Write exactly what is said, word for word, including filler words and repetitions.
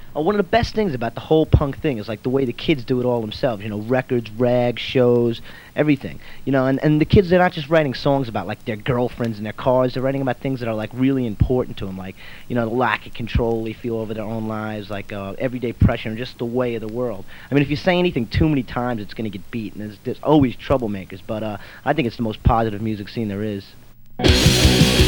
Uh, one of the best things about the whole punk thing is like the way the kids do it all themselves. You know, records, rags, shows, everything. You know, and and the kids, they're not just writing songs about like their girlfriends and their cars. They're writing about things that are like really important to them, like you know the lack of control they feel over their own lives, like uh, everyday pressure and just the way of the world. I mean, if you say anything too many times, it's gonna get beat, and there's, there's always troublemakers. But uh, I think it's the most positive music scene there is.